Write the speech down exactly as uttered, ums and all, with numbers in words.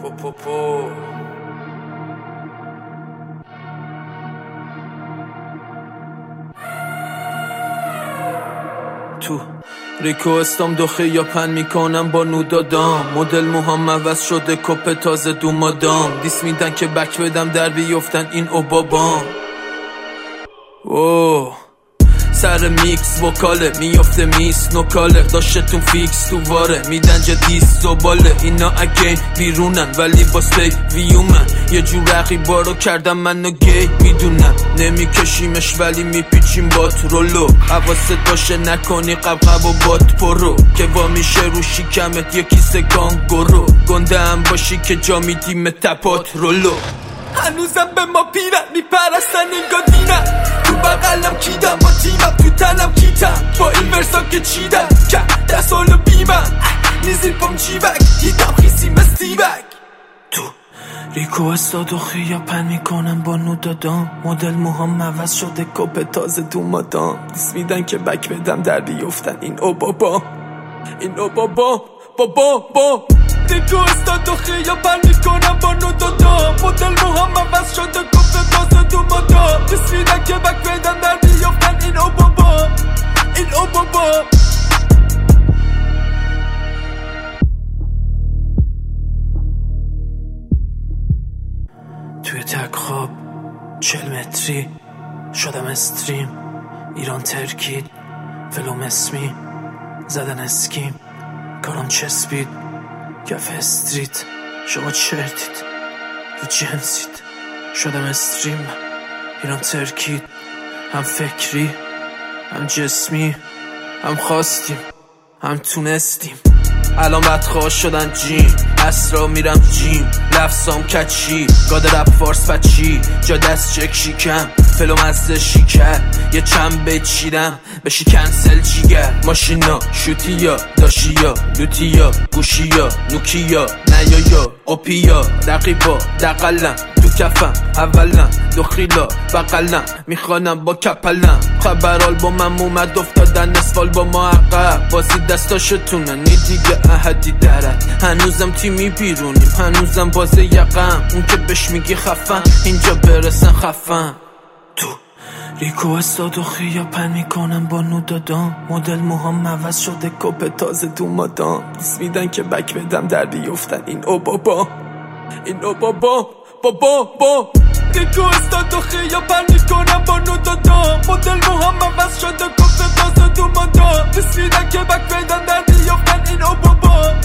پو پو پو تو ریکوستام دوخه یا پن میکنم با نودادام مدل موهام عوض شده کپ تازه دو مادام دیس میدن که بک بدم در بیفتن این اوبابام اوه سر میکس وکاله میافته میس نوکاله داشتتون فیکس تو واره میدن جدیس زباله اینا اگین بیرونن ولی باز پی ویومن یه جور رقیبا رو کردم منو گی میدونم نمیکشیمش ولی میپیچیم بات رولو حواست باشه نکنی قبقب و بات پرو که وا میشه رو شیکمت یکی سگانگورو گنده هم باشی که جا میدیم تپات رولو هنوزم به ما پیرن میپرستن اینگا دینن تو بقلم کیدم با تیمم تو تنم کیتم با این ورسا که چیدم که دست حالو بیمم نیزی پام جیبک دیدم خیسی مستیبک تو ریکو استاد و خیا پن میکنم با نودادام مدل موهام عوض شده کپ تازه دو مادام دیس میدن که بک بدم در بیفتن این او بابا این او بابا بابا با ریکو استاد و خیا پن میکنم با نودادام مدل موهام عوض شده کپ تازه دو مادام دیس میدن که بک بدم در بیفتن این او بابا این او بابا توی تک خواب چل متری شدم استریم ایران ترکید فلوم اسمی زدن اسکیم کارم چسبید کف استریت شما چرتید رو جنسید شدم استریم ایران ترکید هم فکری هم جسمی هم خواستیم هم تونستیم الان بدخواه شدن جیم اسرا میرم جیم لفظام کچی گاد رپ فارس بچی جا دست چک شیکم فلوم از شیکر یه چند بیت چیدم بشی کنسل جیگر ماشینا شوتیا داشیا لوتیا گوشیا نوکیا نیایا اوپیا رقیبا دقلم تو کفم اولم دخیلا بقلم میخوانم با کپلم خبر آلبومم اومد افتادن اسفال با ما عقب بازی دستاشتونه نی دیگه احدی درد هنوزم تیمی بیرونیم هنوزم باز یقم اون که بهش میگی خفن اینجا برسن خفن تو ریکو استاد و خیا پن میکنم با نودادام مدل موهام عوض شده کپ تازه دو مادام دیس میدن که بک بدم در بیفتن این او بابا این او بابا بابا با ریکو استاد و خیا پن میکنم با نودادام مدل موهام عوض شده کپ تازه دو مادام دیس میدن که بک بدم در بیفتن این او بابا